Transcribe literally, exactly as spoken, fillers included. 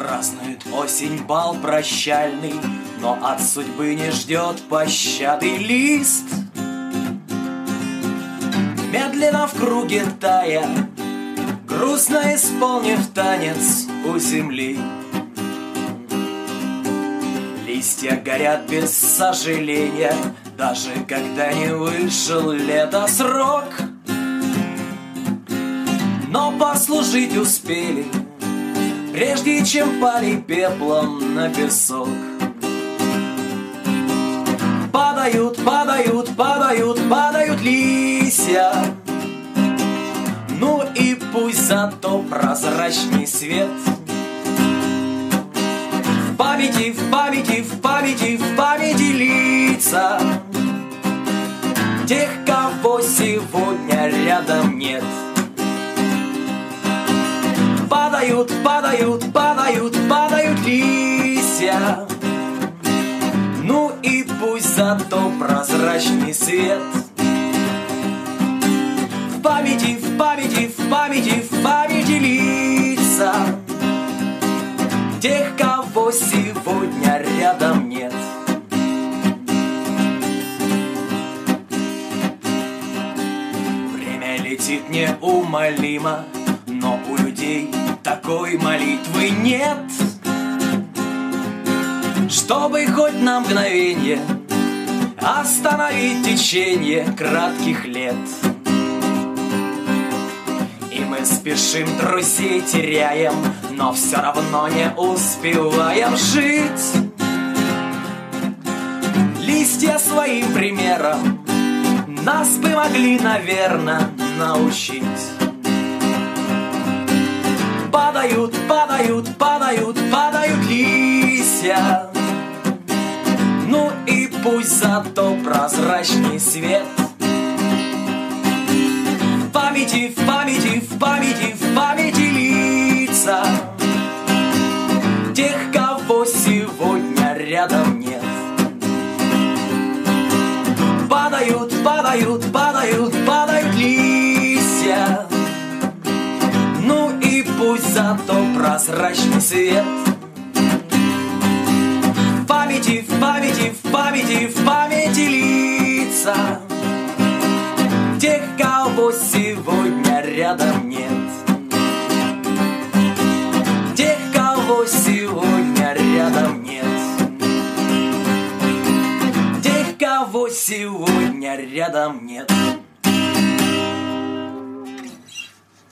Празднует осень бал прощальный, но от судьбы не ждет пощады лист. Медленно в круге тая, грустно исполнив танец у земли. Листья горят без сожаления, даже когда не вышел лето срок. Но послужить успели, прежде чем пали пеплом на песок. Падают, падают, падают, падают листья. Ну и пусть зато прозрачный свет. В памяти, в памяти, в памяти, в памяти лица тех, кого сегодня рядом нет. Падают, падают, падают, падают листья. Ну и пусть зато прозрачный свет. В памяти, в памяти, в памяти, в памяти лица тех, кого сегодня рядом нет. Время летит неумолимо, но у людей такой молитвы нет, чтобы хоть на мгновенье остановить течение кратких лет. И мы спешим, друзей теряем, но все равно не успеваем жить. Листья своим примером нас бы могли, наверное, научить. Падают, падают, падают, падают листья. Ну и пусть зато прозрачный свет. В памяти, в памяти, в памяти, в памяти лица тех, кого сегодня рядом нет. Падают, падают, падают, падают листья. Ну и пусть зато прозрачный свет. В памяти, в памяти, в памяти, в памяти лица тех, кого сегодня рядом нет. Тех, кого сегодня рядом нет. Тех, кого сегодня рядом нет.